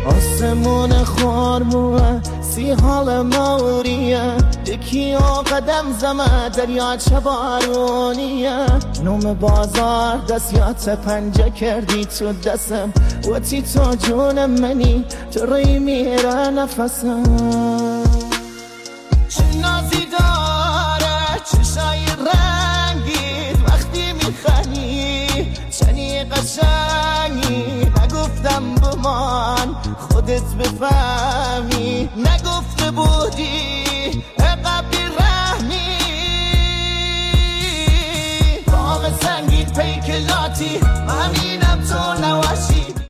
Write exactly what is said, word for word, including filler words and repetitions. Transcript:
آسمون خورموه سی حال موریه یکی ها قدم زمه دریا چه بارونیه نوم بازار دستیات پنجه کردی تو دستم و تی تو جون منی تو روی میره نفسم چه نازی داره چشای رنگید وقتی میخنی چنی قشنگی نگفتم بمان خودت بفهم